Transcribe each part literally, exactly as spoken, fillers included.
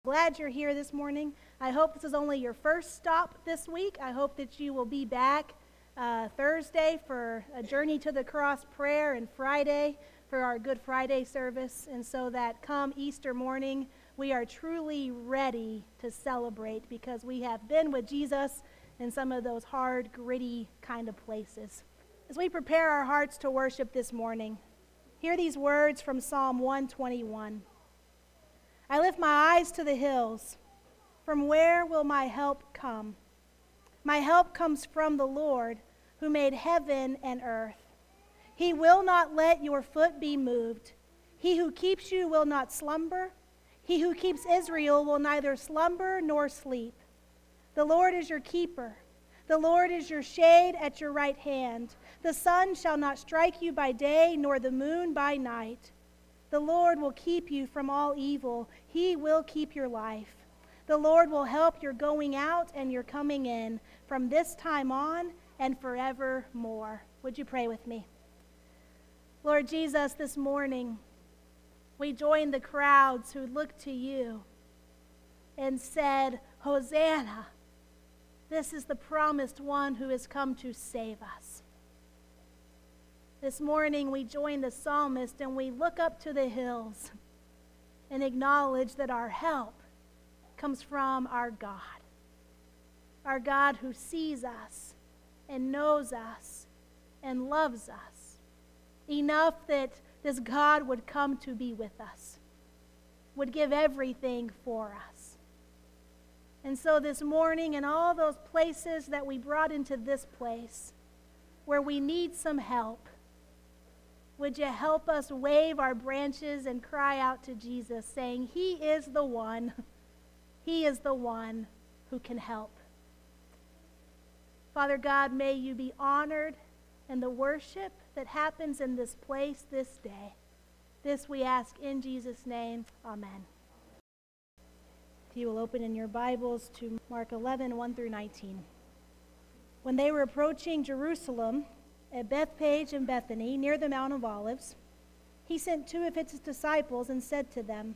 glad you're here this morning. I hope this is only your first stop this week. I hope that you will be back uh, Thursday for a Journey to the Cross prayer and Friday for our Good Friday service. And so that come Easter morning, we are truly ready to celebrate because we have been with Jesus in some of those hard, gritty kind of places. As we prepare our hearts to worship this morning, hear these words from Psalm one twenty-one. I lift my eyes to the hills. From where will my help come? My help comes from the Lord, who made heaven and earth. He will not let your foot be moved. He who keeps you will not slumber. He who keeps Israel will neither slumber nor sleep. The Lord is your keeper. The Lord is your shade at your right hand. The sun shall not strike you by day, nor the moon by night. The Lord will keep you from all evil. He will keep your life. The Lord will help your going out and your coming in from this time on and forevermore. Would you pray with me? Lord Jesus, this morning, we join the crowds who looked to you and said, Hosanna, this is the promised one who has come to save us. This morning we join the psalmist and we look up to the hills and acknowledge that our help comes from our God. Our God who sees us and knows us and loves us enough that this God would come to be with us, would give everything for us. And so this morning, in all those places that we brought into this place where we need some help, would you help us wave our branches and cry out to Jesus, saying, He is the one, He is the one who can help. Father God, may you be honored in the worship that happens in this place this day. This we ask in Jesus' name. Amen. If you will open in your Bibles to Mark eleven, one through nineteen. When they were approaching Jerusalem, at Bethphage and Bethany, near the Mount of Olives, he sent two of his disciples and said to them,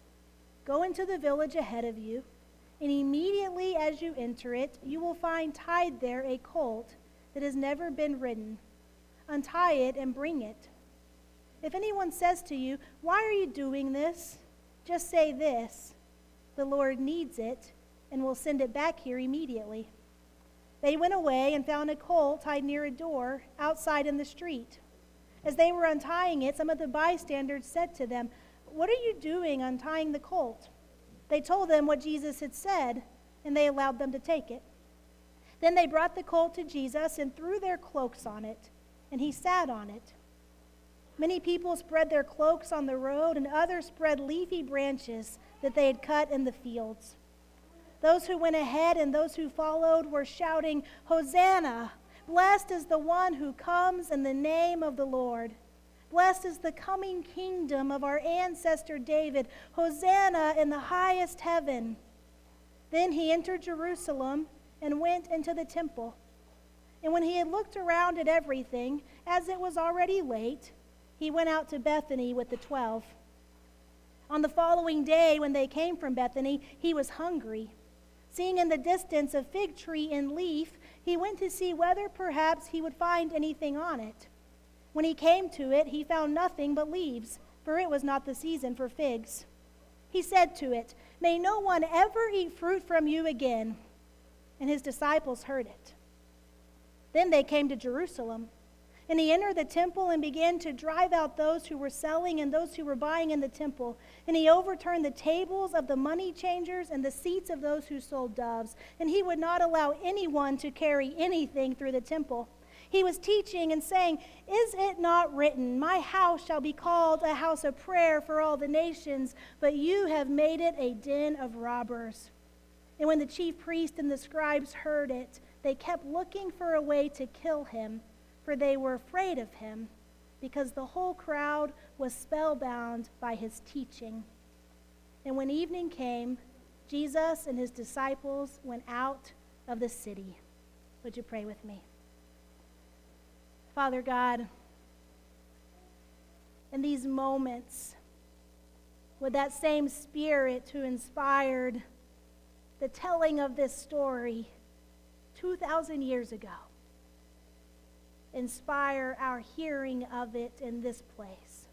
Go into the village ahead of you, and immediately as you enter it, you will find tied there a colt that has never been ridden. Untie it and bring it. If anyone says to you, Why are you doing this? Just say this, The Lord needs it, and will send it back here immediately. They went away and found a colt tied near a door outside in the street. As they were untying it, some of the bystanders said to them, What are you doing untying the colt? They told them what Jesus had said, and they allowed them to take it. Then they brought the colt to Jesus and threw their cloaks on it, and he sat on it. Many people spread their cloaks on the road, and others spread leafy branches that they had cut in the fields. Those who went ahead and those who followed were shouting, Hosanna! Blessed is the one who comes in the name of the Lord. Blessed is the coming kingdom of our ancestor David. Hosanna in the highest heaven. Then he entered Jerusalem and went into the temple. And when he had looked around at everything, as it was already late, he went out to Bethany with the twelve. On the following day, when they came from Bethany, he was hungry. Seeing in the distance a fig tree in leaf, he went to see whether perhaps he would find anything on it. When he came to it, he found nothing but leaves, for it was not the season for figs. He said to it, May no one ever eat fruit from you again. And his disciples heard it. Then they came to Jerusalem. And he entered the temple and began to drive out those who were selling and those who were buying in the temple. And he overturned the tables of the money changers and the seats of those who sold doves. And he would not allow anyone to carry anything through the temple. He was teaching and saying, Is it not written, My house shall be called a house of prayer for all the nations, but you have made it a den of robbers. And when the chief priests and the scribes heard it, they kept looking for a way to kill him, for they were afraid of him, because the whole crowd was spellbound by his teaching. And when evening came, Jesus and his disciples went out of the city. Would you pray with me? Father God, in these moments Would that same Spirit who inspired the telling of this story two thousand years ago inspire our hearing of it in this place?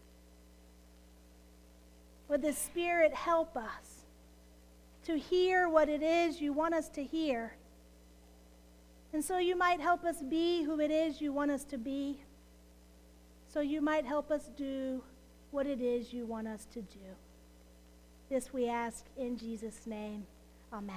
Would the Spirit help us to hear what it is you want us to hear? And so you might help us be who it is you want us to be. So you might help us do what it is you want us to do. This we ask in Jesus' name. Amen.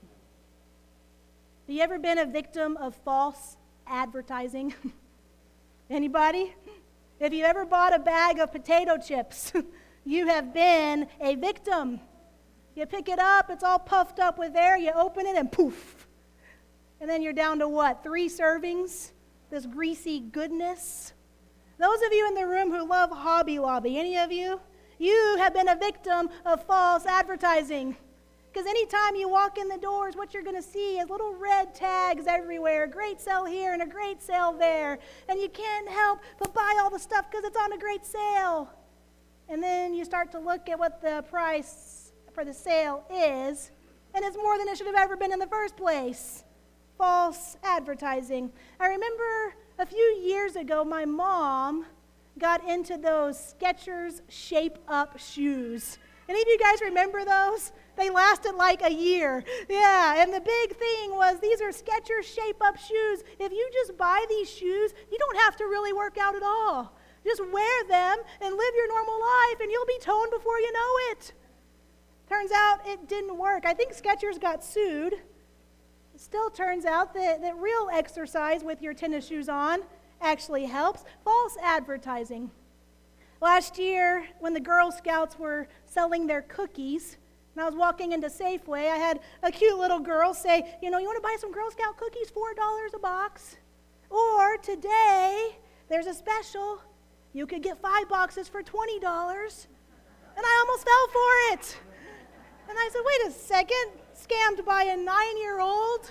Have you ever been a victim of false advertising? Anybody? If you ever bought a bag of potato chips, you have been a victim. You pick it up, it's all puffed up with air, you open it and poof. And then you're down to what? Three servings? This greasy goodness? Those of you in the room who love Hobby Lobby, any of you? You have been a victim of false advertising. Because anytime you walk in the doors, what you're going to see is little red tags everywhere. A great sale here and a great sale there. And you can't help but buy all the stuff because it's on a great sale. And then you start to look at what the price for the sale is, and it's more than it should have ever been in the first place. False advertising. I remember a few years ago, my mom got into those Skechers Shape-Up shoes. Any of you guys remember those? They lasted like a year. Yeah, and the big thing was these are Skechers Shape-Up shoes. If you just buy these shoes, you don't have to really work out at all. Just wear them and live your normal life, and you'll be toned before you know it. Turns out it didn't work. I think Skechers got sued. It still turns out that, that real exercise with your tennis shoes on actually helps. False advertising. Last year, when the Girl Scouts were selling their cookies, and I was walking into Safeway, I had a cute little girl say, you know, you want to buy some Girl Scout cookies, four dollars a box? Or today, there's a special. You could get five boxes for twenty dollars. And I almost fell for it. And I said, wait a second, scammed by a nine-year-old?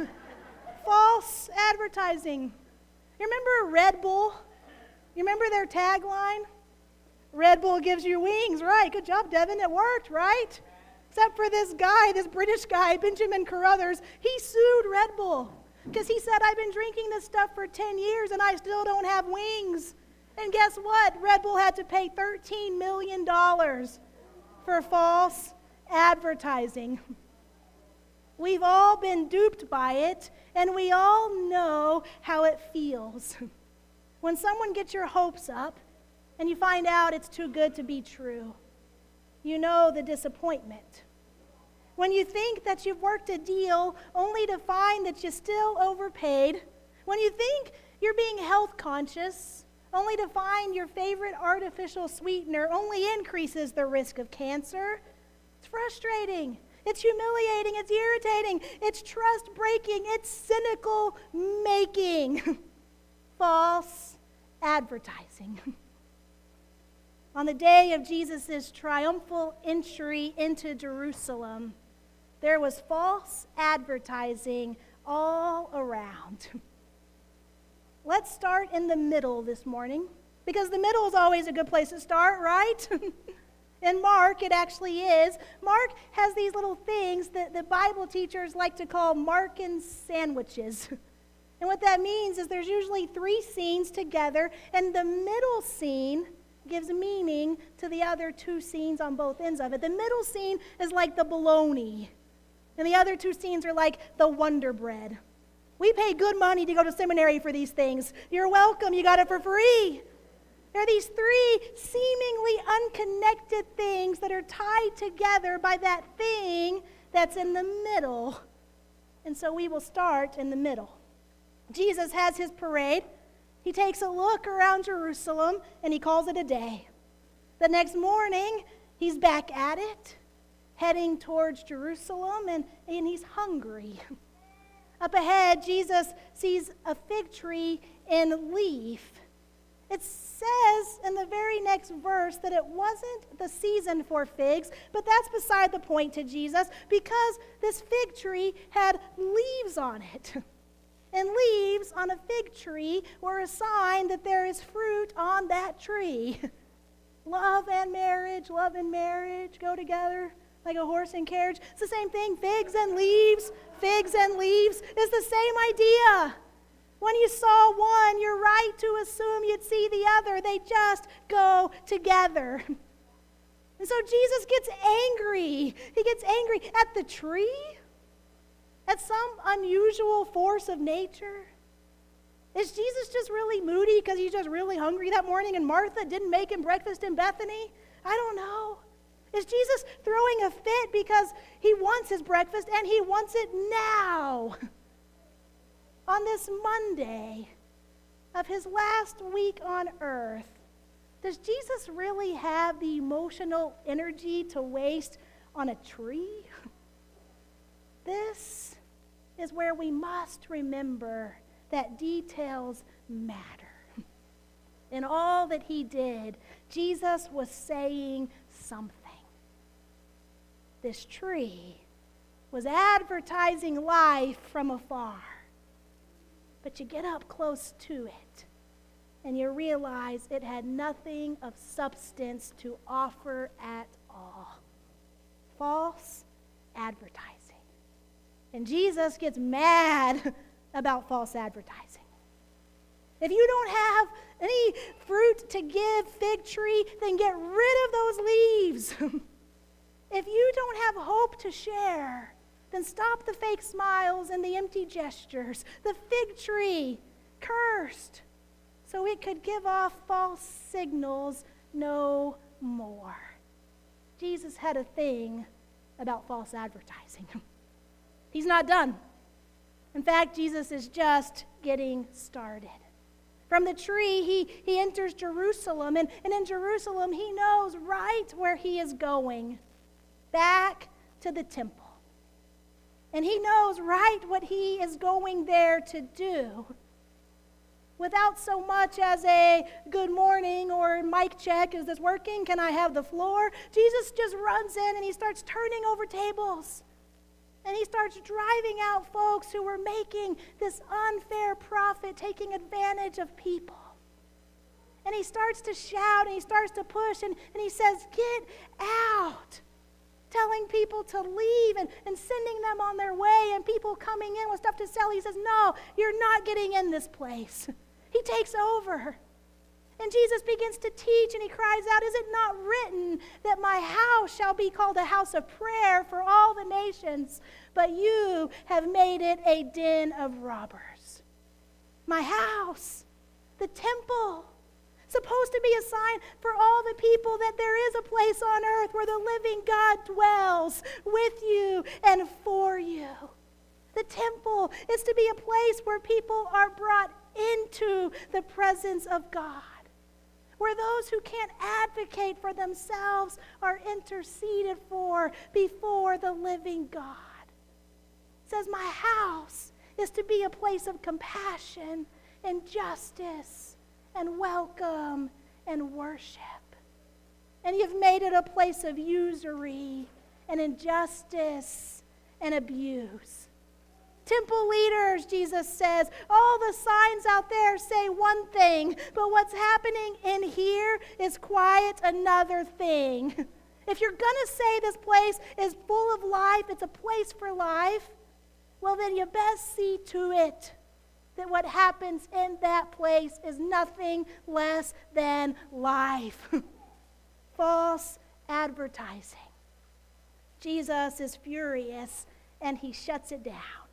False advertising. You remember Red Bull? You remember their tagline? Red Bull gives you wings, right? Good job, Devin. It worked, right? Except for this guy, this British guy, Benjamin Carruthers, he sued Red Bull because he said, I've been drinking this stuff for ten years and I still don't have wings. And guess what? Red Bull had to pay thirteen million dollars for false advertising. We've all been duped by it, and we all know how it feels. When someone gets your hopes up and you find out it's too good to be true, you know the disappointment. When you think that you've worked a deal only to find that you still overpaid, when you think you're being health conscious only to find your favorite artificial sweetener only increases the risk of cancer, it's frustrating. It's humiliating. It's irritating. It's trust-breaking. It's cynical-making. False advertising. On the day of Jesus' triumphal entry into Jerusalem, there was false advertising all around. Let's start in the middle this morning, because the middle is always a good place to start, right? In Mark, it actually is. Mark has these little things that the Bible teachers like to call Markan sandwiches. And what that means is there's usually three scenes together, and the middle scene gives meaning to the other two scenes on both ends of it. The middle scene is like the bologna, and the other two scenes are like the Wonder Bread. We pay good money to go to seminary for these things. You're welcome. You got it for free. There are these three seemingly unconnected things that are tied together by that thing that's in the middle. And so we will start in the middle. Jesus has his parade. He takes a look around Jerusalem and he calls it a day. The next morning, he's back at it, heading towards Jerusalem, and, and he's hungry. Up ahead, Jesus sees a fig tree in leaf. It says in the very next verse that it wasn't the season for figs, but that's beside the point to Jesus, because this fig tree had leaves on it. And leaves on a fig tree were a sign that there is fruit on that tree. Love and marriage, love and marriage go together like a horse and carriage. It's the same thing. Figs and leaves, figs and leaves. It's the same idea. When you saw one, you're right to assume you'd see the other. They just go together. And so Jesus gets angry. He gets angry at the tree, at some unusual force of nature. Is Jesus just really moody because he's just really hungry that morning and Martha didn't make him breakfast in Bethany? I don't know. Is Jesus throwing a fit because he wants his breakfast and he wants it now? On this Monday of his last week on earth, does Jesus really have the emotional energy to waste on a tree? This is where we must remember that details matter. In all that he did, Jesus was saying something. This tree was advertising life from afar. But you get up close to it, and you realize it had nothing of substance to offer at all. False advertising. And Jesus gets mad about false advertising. If you don't have any fruit to give, fig tree, then get rid of those leaves. If you don't have hope to share, then stop the fake smiles and the empty gestures. The fig tree, cursed, so it could give off false signals no more. Jesus had a thing about false advertising. He's not done. In fact, Jesus is just getting started. From the tree, he, he enters Jerusalem, and, and in Jerusalem, he knows right where he is going, back to the temple. And he knows right what he is going there to do. Without so much as a good morning or mic check, is this working? Can I have the floor? Jesus just runs in and he starts turning over tables. And he starts driving out folks who were making this unfair profit, taking advantage of people. And he starts to shout and he starts to push and, and he says, "Get out!" Telling people to leave and, and sending them on their way, and people coming in with stuff to sell. He says, "No, you're not getting in this place." He takes over. And Jesus begins to teach, and he cries out, "Is it not written that my house shall be called a house of prayer for all the nations? But you have made it a den of robbers." My house, the temple, supposed to be a sign for all the people that there is a place on earth where the living God dwells with you and for you. The temple is to be a place where people are brought into the presence of God, where those who can't advocate for themselves are interceded for before the living God. It says, my house is to be a place of compassion and justice and welcome and worship. And you've made it a place of usury and injustice and abuse. Temple leaders, Jesus says, all the signs out there say one thing, but what's happening in here is quite another thing. If you're going to say this place is full of life, it's a place for life, well then you best see to it that what happens in that place is nothing less than life. False advertising. Jesus is furious and he shuts it down.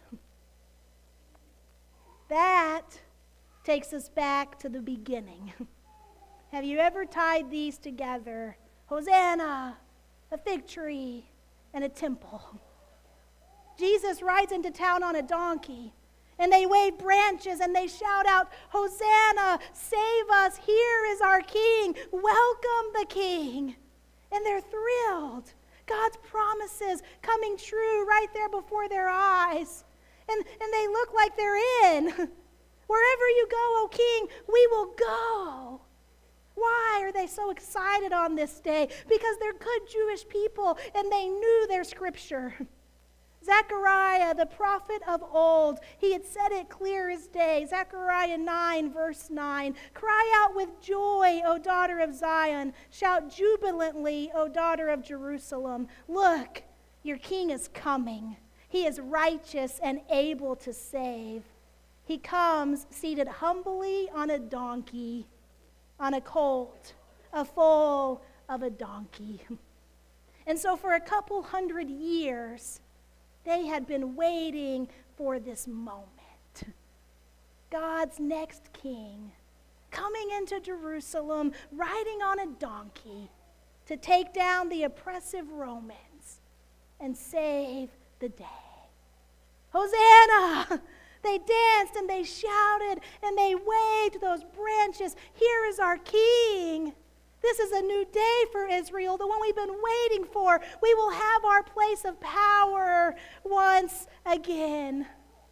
That takes us back to the beginning. Have you ever tied these together? Hosanna, a fig tree, and a temple. Jesus rides into town on a donkey, and they wave branches and they shout out, "Hosanna, save us, here is our King, welcome the King." And they're thrilled. God's promises coming true right there before their eyes. And, and they look like they're in. Wherever you go, O King, we will go. Why are they so excited on this day? Because they're good Jewish people and they knew their scripture. Zechariah, the prophet of old, he had said it clear as day. Zechariah nine, verse nine, "Cry out with joy, O daughter of Zion. Shout jubilantly, O daughter of Jerusalem. Look, your king is coming. He is righteous and able to save. He comes seated humbly on a donkey, on a colt, a foal of a donkey." And so for a couple hundred years, they had been waiting for this moment. God's next king coming into Jerusalem, riding on a donkey to take down the oppressive Romans and save the day. Hosanna! They danced and they shouted and they waved those branches. Here is our king. This is a new day for Israel, the one we've been waiting for. We will have our place of power once again.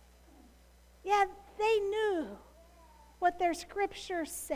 Yet they knew what their scripture said,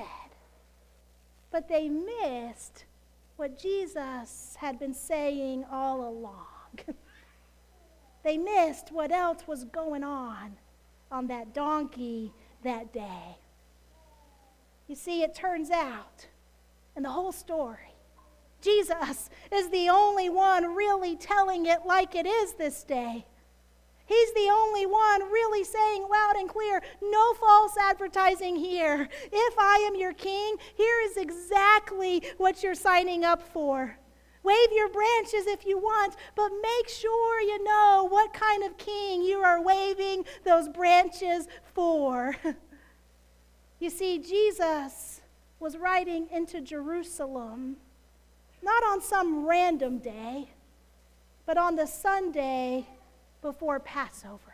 but they missed what Jesus had been saying all along. They missed what else was going on on that donkey that day. You see, it turns out, in the whole story, Jesus is the only one really telling it like it is this day. He's the only one really saying loud and clear, no false advertising here. If I am your king, here is exactly what you're signing up for. Wave your branches if you want, but make sure you know what kind of king you are waving those branches for. You see, Jesus was riding into Jerusalem, not on some random day, but on the Sunday before Passover.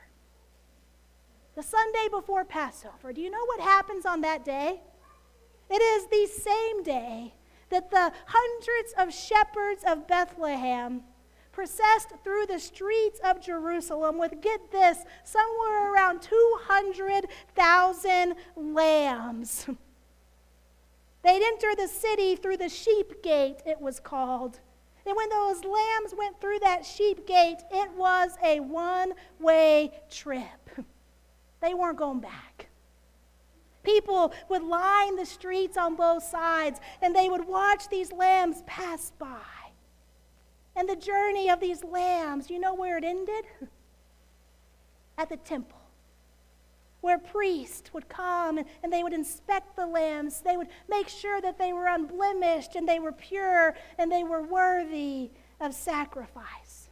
The Sunday before Passover. Do you know what happens on that day? It is the same day that the hundreds of shepherds of Bethlehem processed through the streets of Jerusalem with, get this, somewhere around two hundred thousand lambs. They'd enter the city through the sheep gate, it was called. And when those lambs went through that sheep gate, it was a one-way trip. They weren't going back. People would line the streets on both sides, and they would watch these lambs pass by. And the journey of these lambs, you know where it ended? At the temple, where priests would come and, and they would inspect the lambs. They would make sure that they were unblemished and they were pure and they were worthy of sacrifice.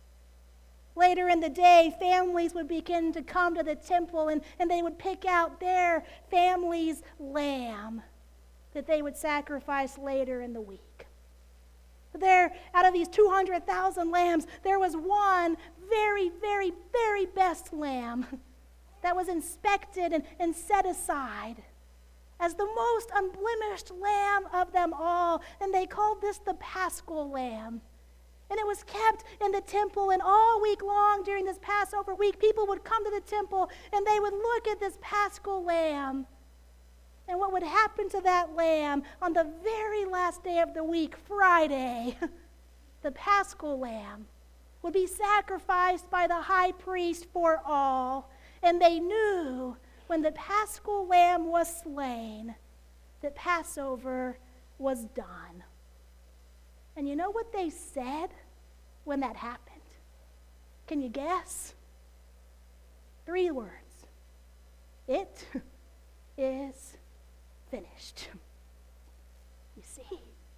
Later in the day, families would begin to come to the temple and, and they would pick out their family's lamb that they would sacrifice later in the week. But there, out of these two hundred thousand lambs, there was one very, very, very best lamb that was inspected and, and set aside as the most unblemished lamb of them all. And they called this the Paschal Lamb. And it was kept in the temple, and all week long during this Passover week, people would come to the temple and they would look at this Paschal Lamb. And what would happen to that lamb on the very last day of the week, Friday, the Paschal Lamb, would be sacrificed by the high priest for all. And they knew when the Paschal Lamb was slain that Passover was done. And you know what they said when that happened? Can you guess? Three words. It is finished. You see,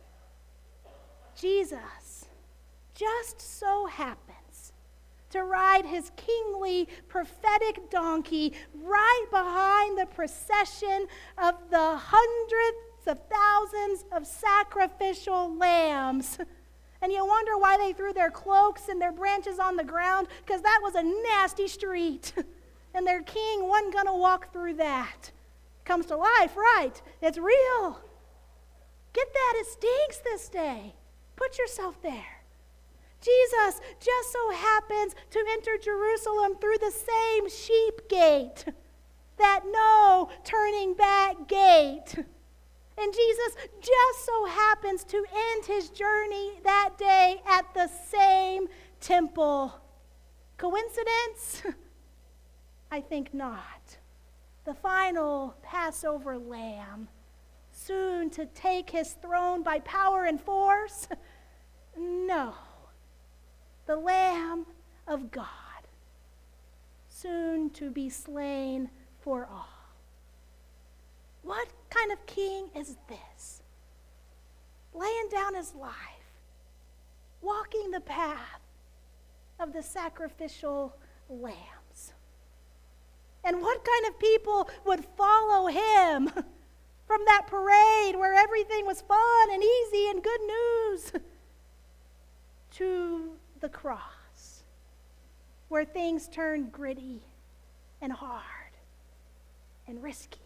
Jesus just so happens to ride his kingly prophetic donkey right behind the procession of the hundreds of thousands of sacrificial lambs. And you wonder why they threw their cloaks and their branches on the ground, because that was a nasty street. And their king wasn't going to walk through that. Comes to life, right? It's real. Get that? It stinks this day. Put yourself there. Jesus just so happens to enter Jerusalem through the same sheep gate, that no turning back gate. And Jesus just so happens to end his journey that day at the same temple. Coincidence? I think not. The final Passover lamb, soon to take his throne by power and force? No. The Lamb of God, soon to be slain for all. What kind of king is this? Laying down his life, walking the path of the sacrificial lambs. And what kind of people would follow him from that parade where everything was fun and easy and good news to the cross, where things turned gritty and hard and risky?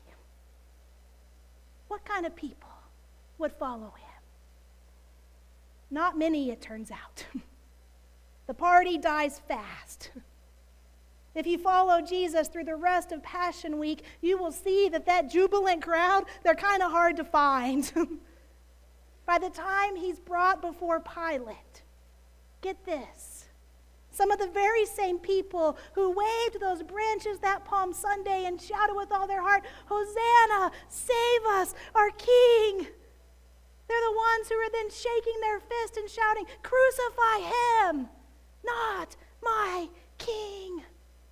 What kind of people would follow him? Not many, it turns out. The party dies fast. If you follow Jesus through the rest of Passion Week, you will see that that jubilant crowd, they're kind of hard to find. By the time he's brought before Pilate, get this, some of the very same people who waved those branches that Palm Sunday and shouted with all their heart, "Hosanna, save us, our King." They're the ones who are then shaking their fist and shouting, "Crucify him, not my King."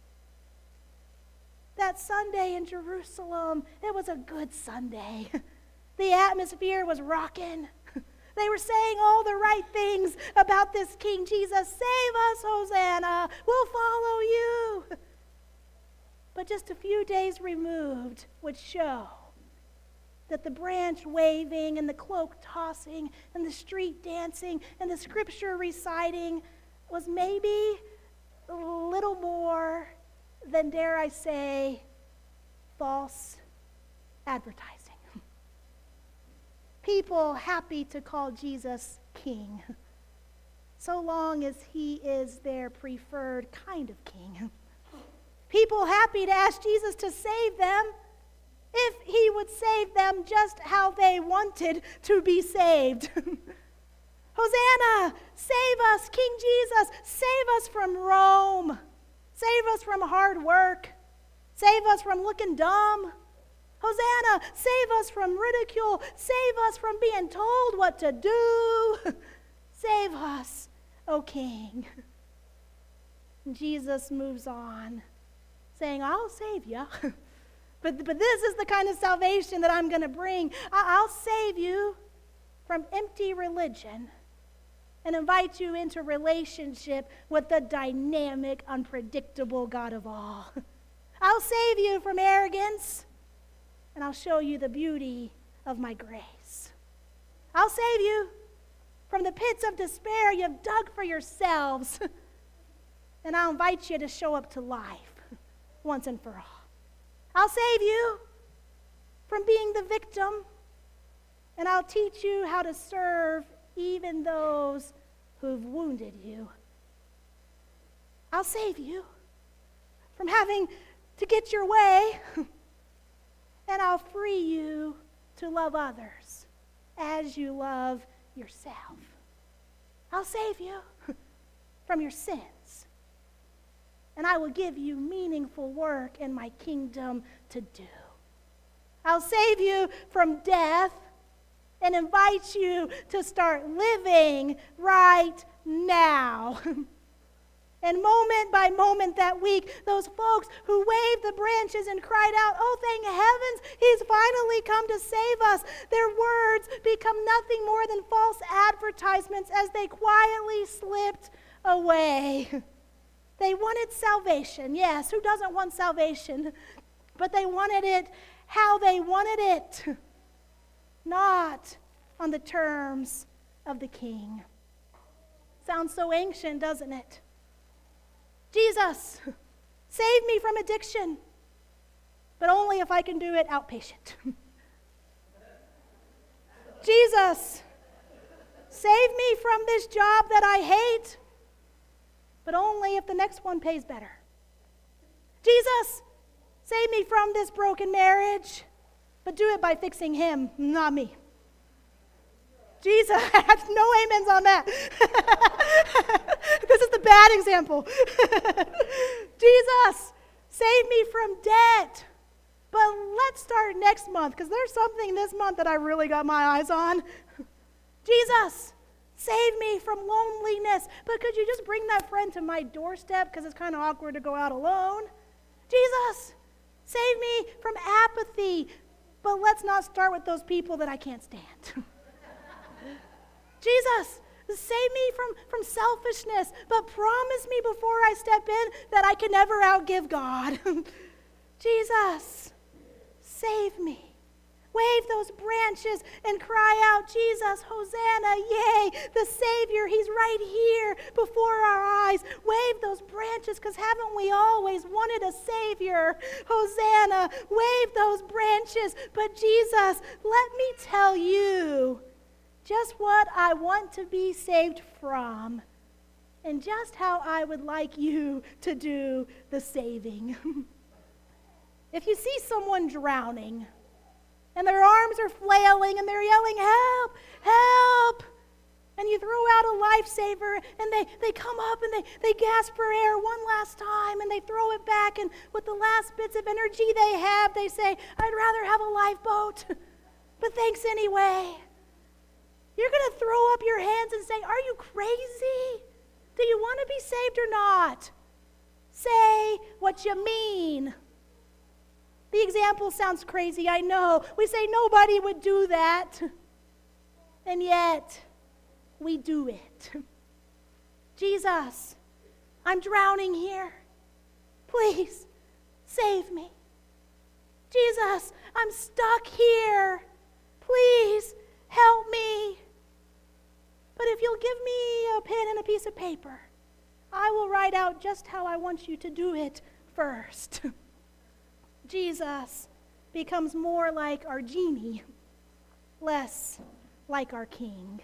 That Sunday in Jerusalem, it was a good Sunday. The atmosphere was rocking. They were saying all the right things about this King Jesus. "Save us, Hosanna. We'll follow you." But just a few days removed would show that the branch waving and the cloak tossing and the street dancing and the scripture reciting was maybe a little more than, dare I say, false advertising. People happy to call Jesus King, so long as he is their preferred kind of king. People happy to ask Jesus to save them if he would save them just how they wanted to be saved. "Hosanna, save us, King Jesus, save us from Rome. Save us from hard work. Save us from looking dumb. Hosanna, save us from ridicule. Save us from being told what to do. Save us, O King." And Jesus moves on, saying, "I'll save you. But, but this is the kind of salvation that I'm going to bring. I, I'll save you from empty religion and invite you into relationship with the dynamic, unpredictable God of all. I'll save you from arrogance, and I'll show you the beauty of my grace. I'll save you from the pits of despair you've dug for yourselves, and I'll invite you to show up to life once and for all. I'll save you from being the victim, and I'll teach you how to serve even those who've wounded you. I'll save you from having to get your way, and I'll free you to love others as you love yourself. I'll save you from your sins, and I will give you meaningful work in my kingdom to do. I'll save you from death and invite you to start living right now. And moment by moment that week, those folks who waved the branches and cried out, "Oh, thank heavens, he's finally come to save us," their words become nothing more than false advertisements as they quietly slipped away. They wanted salvation. Yes, who doesn't want salvation? But they wanted it how they wanted it, not on the terms of the king. Sounds so ancient, doesn't it? Jesus, save me from addiction, but only if I can do it outpatient. Jesus, save me from this job that I hate, but only if the next one pays better. Jesus, save me from this broken marriage, but do it by fixing him, not me. Jesus, no amens on that. This is the bad example. Jesus, save me from debt. But let's start next month, because there's something this month that I really got my eyes on. Jesus, save me from loneliness. But could you just bring that friend to my doorstep, because it's kind of awkward to go out alone? Jesus, save me from apathy. But let's not start with those people that I can't stand. Jesus, save me from, from selfishness, but promise me before I step in that I can never outgive God. Jesus, save me. Wave those branches and cry out, Jesus, Hosanna, yay, the Savior, he's right here before our eyes. Wave those branches, because haven't we always wanted a Savior? Hosanna, wave those branches. But Jesus, let me tell you just what I want to be saved from, and just how I would like you to do the saving. If you see someone drowning, and their arms are flailing, and they're yelling, help, help, and you throw out a lifesaver, and they, they come up, and they, they gasp for air one last time, and they throw it back, and with the last bits of energy they have, they say, I'd rather have a lifeboat, but thanks anyway. You're going to throw up your hands and say, are you crazy? Do you want to be saved or not? Say what you mean. The example sounds crazy, I know. We say nobody would do that. And yet, we do it. Jesus, I'm drowning here. Please, save me. Jesus, I'm stuck here. Please, help me. But if you'll give me a pen and a piece of paper, I will write out just how I want you to do it first. Jesus becomes more like our genie, less like our king.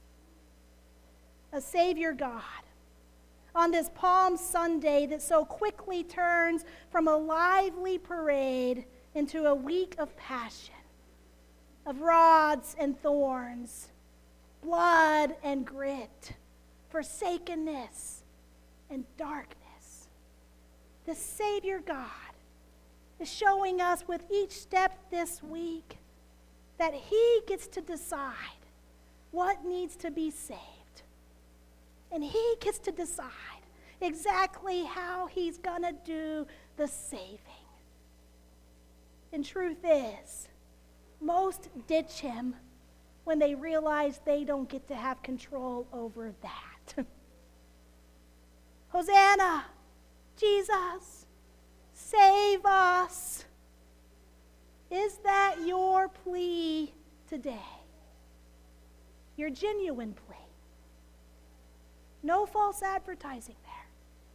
A Savior God, on this Palm Sunday that so quickly turns from a lively parade into a week of passion, of rods and thorns, blood and grit, forsakenness and darkness. The Savior God is showing us with each step this week that he gets to decide what needs to be saved. And he gets to decide exactly how he's going to do the saving. And truth is, most ditch him when they realize they don't get to have control over that. Hosanna, Jesus, save us. Is that your plea today? Your genuine plea? No false advertising there.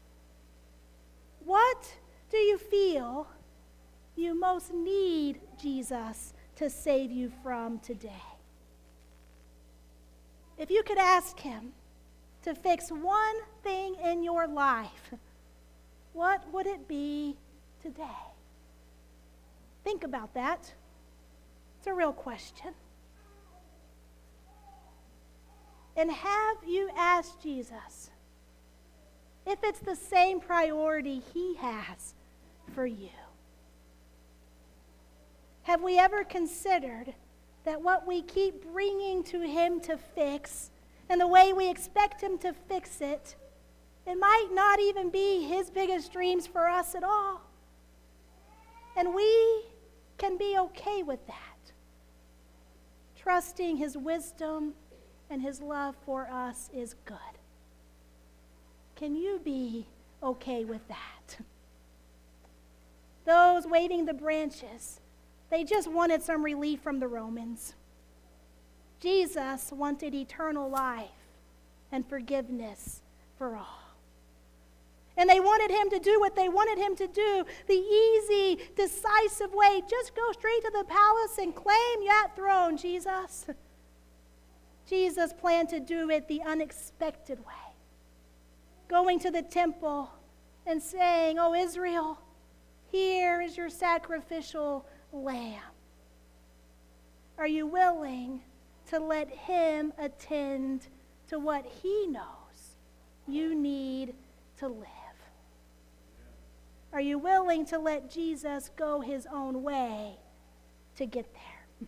What do you feel you most need Jesus to save you from today? If you could ask him to fix one thing in your life, what would it be today? Think about that. It's a real question. And have you asked Jesus if it's the same priority he has for you? Have we ever considered that what we keep bringing to him to fix and the way we expect him to fix it, it might not even be his biggest dreams for us at all? And we can be okay with that, trusting his wisdom and his love for us is good. Can you be okay with that? Those waving the branches, they just wanted some relief from the Romans. Jesus wanted eternal life and forgiveness for all. And they wanted him to do what they wanted him to do, the easy, decisive way. Just go straight to the palace and claim that throne, Jesus. Jesus planned to do it the unexpected way, going to the temple and saying, "Oh, Israel, here is your sacrificial lamb. Are you willing to let him attend to what he knows you need to live? Are you willing to let Jesus go his own way to get there?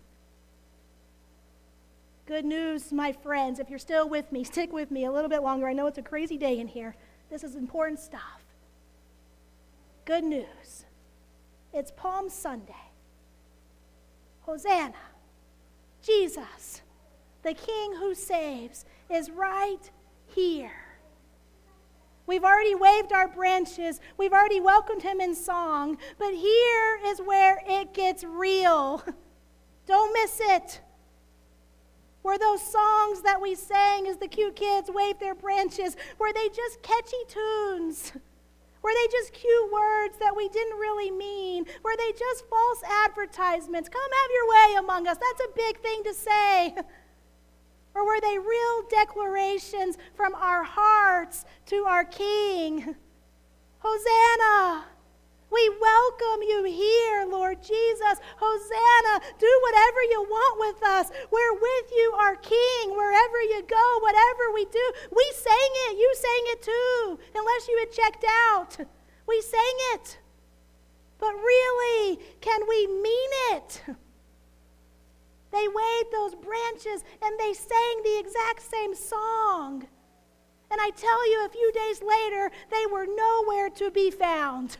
Good news, my friends. If you're still with me, stick with me a little bit longer. I know it's a crazy day in here. This is important stuff. Good news. It's Palm Sunday. Hosanna. Jesus, the King who saves, is right here. We've already waved our branches. We've already welcomed him in song. But here is where it gets real. Don't miss it. Were those songs that we sang as the cute kids waved their branches, were they just catchy tunes? Were they just cute words that we didn't really mean? Were they just false advertisements? Come have your way among us. That's a big thing to say. Or were they real declarations from our hearts to our King? Hosanna! We welcome you here, Lord Jesus. Hosanna! Do whatever you want with us. We're with you, our King, wherever you go, whatever we do. We sang it. You sang it too, unless you had checked out. We sang it. But really, can we mean it? They waved those branches and they sang the exact same song. And I tell you, a few days later, they were nowhere to be found.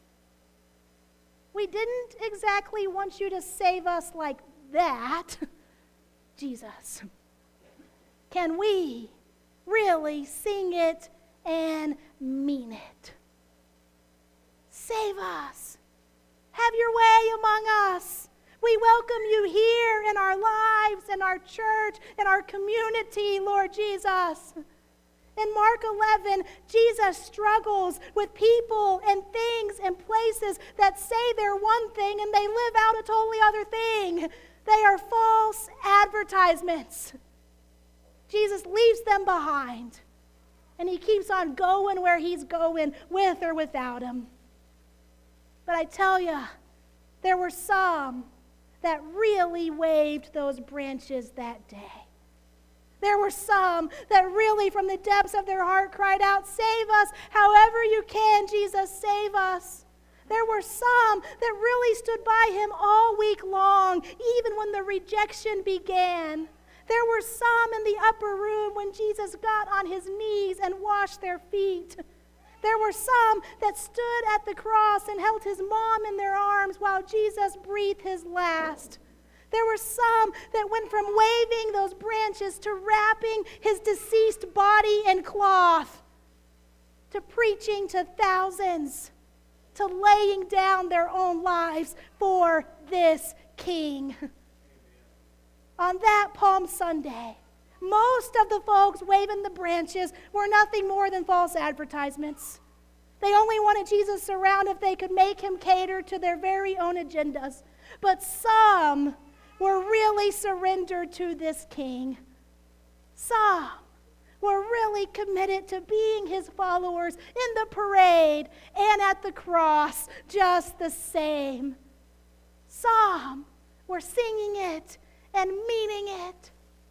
We didn't exactly want you to save us like that, Jesus. Can we really sing it and mean it? Save us. Have your way among us. We welcome you here in our lives, in our church, in our community, Lord Jesus. In Mark eleven, Jesus struggles with people and things and places that say they're one thing and they live out a totally other thing. They are false advertisements. Jesus leaves them behind, and he keeps on going where he's going, with or without him. But I tell you, there were some that really waved those branches that day. There were some that really from the depths of their heart cried out, "Save us, however you can, Jesus, save us." There were some that really stood by him all week long, even when the rejection began. There were some in the upper room when Jesus got on his knees and washed their feet. There were some that stood at the cross and held his mom in their arms while Jesus breathed his last. There were some that went from waving those branches to wrapping his deceased body in cloth, to preaching to thousands, to laying down their own lives for this King. On that Palm Sunday, most of the folks waving the branches were nothing more than false advertisements. They only wanted Jesus around if they could make him cater to their very own agendas. But some were really surrendered to this King. Some were really committed to being his followers in the parade and at the cross just the same. Some were singing it and meaning it.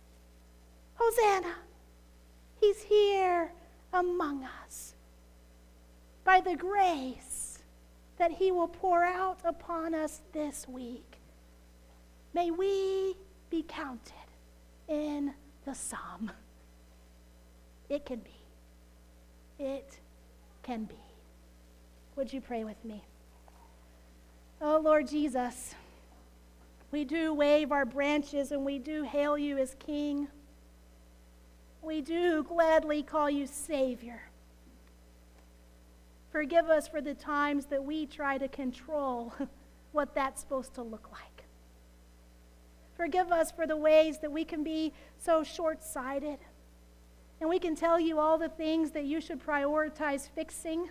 Hosanna, he's here among us. By the grace that he will pour out upon us this week, may we be counted in the psalm. It can be. It can be. Would you pray with me? Oh, Lord Jesus, we do wave our branches and we do hail you as King. We do gladly call you Savior. Forgive us for the times that we try to control what that's supposed to look like. Forgive us for the ways that we can be so short-sighted, and we can tell you all the things that you should prioritize fixing,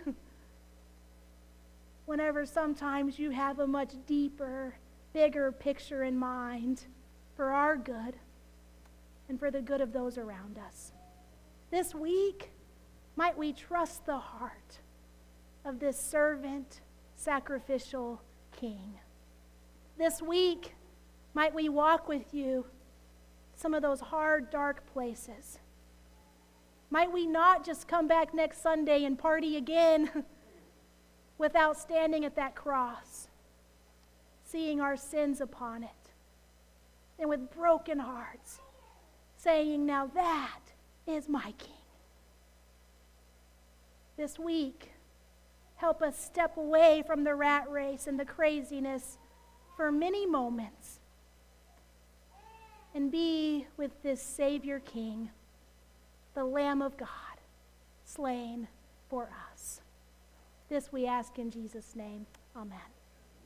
whenever sometimes you have a much deeper, bigger picture in mind for our good and for the good of those around us. This week, might we trust the heart of this servant, sacrificial King. This week, might we walk with you some of those hard, dark places. Might we not just come back next Sunday and party again without standing at that cross, seeing our sins upon it, and with broken hearts, saying, now that is my King. This week, help us step away from the rat race and the craziness for many moments and be with this Savior King, the Lamb of God, slain for us. This we ask in Jesus' name. Amen.